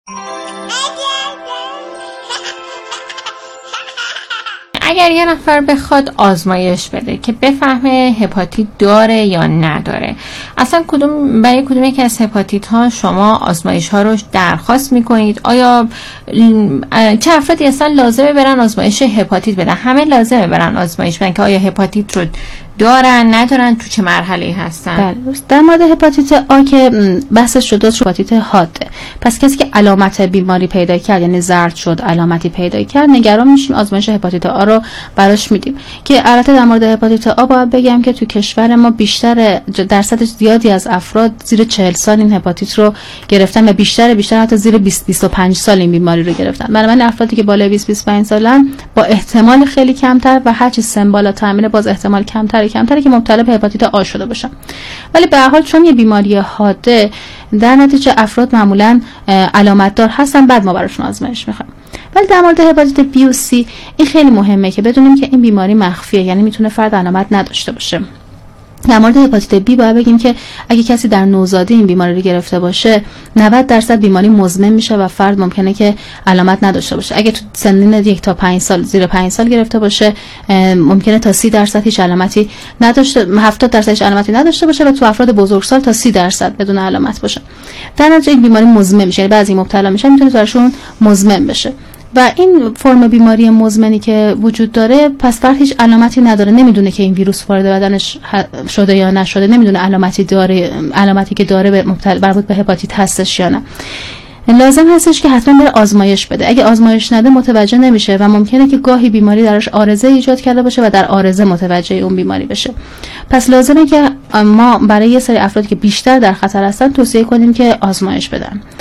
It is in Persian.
اگر یه نفر بخواد آزمایش بده که بفهمه هپاتیت داره یا نداره، اصلا برای کدوم یکی از هپاتیت ها شما آزمایش ها رو درخواست میکنید؟ آیا چه افرادی اصلا لازمه برن آزمایش هپاتیت بدن؟ همه لازمه برن آزمایش بدن که آیا هپاتیت رو دارن ندارن، تو چه مرحله هستن؟ بله. در مورد هپاتیت آ که بحثش شده هپاتیت حاده، پس کسی که علامت بیماری پیدا کرد، یعنی زرد شد علامتی پیدا کرد، نگران میشیم، آزمایش هپاتیت آ رو براش میدیم. که البته در مورد هپاتیت آ باید بگم که تو کشور ما بیشتر درصد زیادی از افراد زیر 40 سال این هپاتیت رو گرفتن و بیشتر حتی زیر 20-25 سال این بیماری رو گرفتن. بنابراین افرادی که بالای 20-25 سالن با احتمال خیلی کمتر و هرچی سن بالاتر میره باز احتمال کمتره که مبتلا به هپاتیت آ شده باشن. ولی به هر حال چون یه بیماری حاده، در نتیجه افراد معمولا علامت دار هستن، بعد ما براشون آزمایش میخوایم. ولی در مورد هپاتیت بی و سی این خیلی مهمه که بدونیم که این بیماری مخفیه، یعنی میتونه فرد علامت نداشته باشه. در مورد هپاتیت بی باید بگیم که اگه کسی در نوزادی این بیماری رو گرفته باشه 90% بیماری مزمن میشه و فرد ممکنه که علامت نداشته باشه. اگه تو سنین 1 تا 5 سال، زیر 5 سال گرفته باشه ممکنه تا 30% هیچ علامتی نداشته، 70% هیچ علامتی نداشته باشه و تو افراد بزرگسال تا 30% بدون علامت باشه. در نتیجه این بیماری مزمن میشه، یعنی بعضی مبتلا میشن میتونه براشون مزمن بشه. و این فرم بیماری مزمنی که وجود داره، پس فرد هیچ علامتی نداره، نمیدونه که این ویروس وارد بدنش شده یا نشده، نمیدونه علامتی که داره مربوط به هپاتیت هستش یا نه. لازم هستش که حتما بره آزمایش بده. اگه آزمایش نده متوجه نمیشه و ممکنه که گاهی بیماری درش عارضه ایجاد کرده باشه و در عارضه متوجه اون بیماری بشه. پس لازمه که ما برای یه سری افرادی که بیشتر در خطر هستن توصیه کنیم که آزمایش بدن.